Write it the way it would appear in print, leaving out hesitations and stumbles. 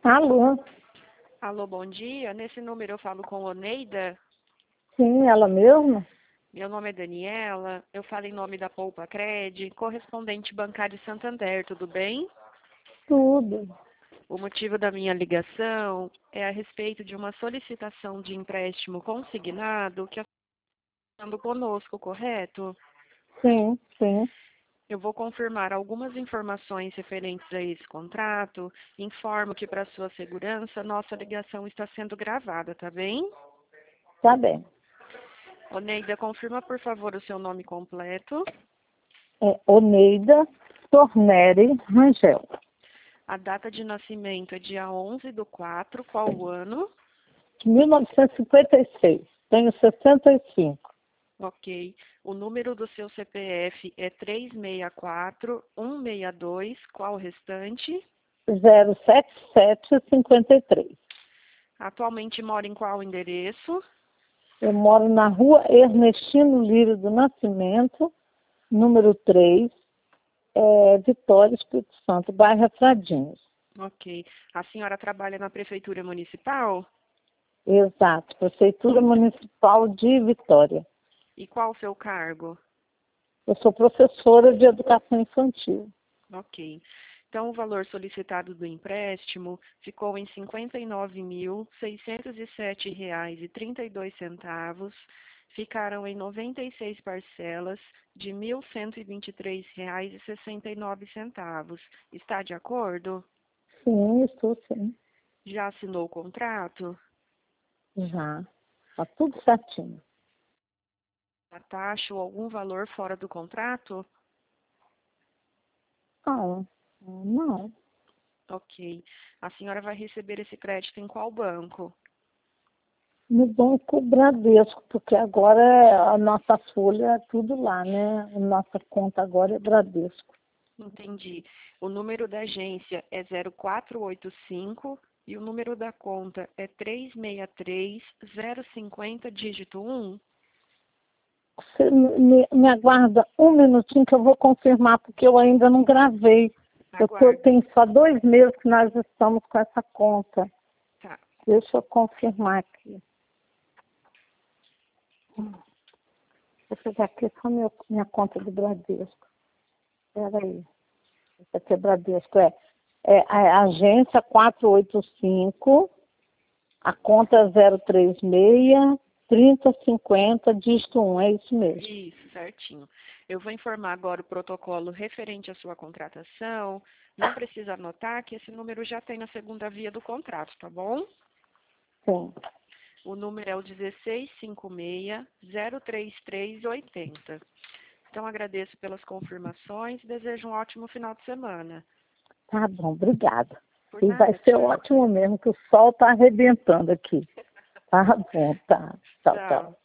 Alô? Alô, bom dia. Nesse número eu falo com Oneida. Sim, ela mesma? Meu nome é Daniela. Eu falo em nome da Poupa Cred, correspondente bancário Santander, tudo bem? Tudo. O motivo da minha ligação é a respeito de uma solicitação de empréstimo consignado que está falando conosco, correto? Sim, sim. Eu vou confirmar algumas informações referentes a esse contrato. Informo que, para sua segurança, nossa ligação está sendo gravada, tá bem? Tá bem. Oneida, confirma, por favor, o seu nome completo. É Oneida Torneri Rangel. A data de nascimento é dia 11/4, qual o ano? 1956. Tenho 65. Ok. O número do seu CPF é 364-162, qual o restante? 07753. Atualmente mora em qual endereço? Eu moro na rua Ernestino Lírio do Nascimento, número 3, Vitória, Espírito Santo, bairro Afradinhos. Ok. A senhora trabalha na Prefeitura Municipal? Exato. Prefeitura Municipal de Vitória. E qual o seu cargo? Eu sou professora de educação infantil. Ok. Então, o valor solicitado do empréstimo ficou em R$ 59.607,32. Ficaram em 96 parcelas de R$ 1.123,69. Está de acordo? Sim, estou sim. Já assinou o contrato? Já. Está tudo certinho. A taxa ou algum valor fora do contrato? Não, não. Ok. A senhora vai receber esse crédito em qual banco? No Banco Bradesco, porque agora a nossa folha é tudo lá, né? A nossa conta agora é Bradesco. Entendi. O número da agência é 0485 e o número da conta é 363050, dígito 1. Você me aguarda um minutinho que eu vou confirmar, porque eu ainda não gravei. Aguarde. Tem só 2 meses que nós estamos com essa conta. Tá. Deixa eu confirmar aqui. Vou pegar aqui só minha conta do Bradesco. Espera aí. Essa aqui é Bradesco, é a agência 485, a conta é 036 3050, dígito 1, é isso mesmo. Isso, certinho. Eu vou informar agora o protocolo referente à sua contratação. Não precisa anotar que esse número já tem na segunda via do contrato, tá bom? Sim. O número é o 1656-03380. Então, agradeço pelas confirmações e desejo um ótimo final de semana. Tá bom, obrigada. Por E vai nada, ser tchau. ótimo mesmo, que o sol está arrebentando aqui. Tá bom, tá. Tchau, tchau. Tchau.